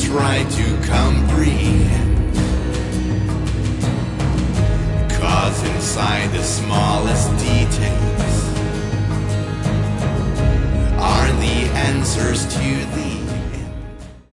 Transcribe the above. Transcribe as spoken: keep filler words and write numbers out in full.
try to comprehend. 'Cause inside the smallest details are the answers to these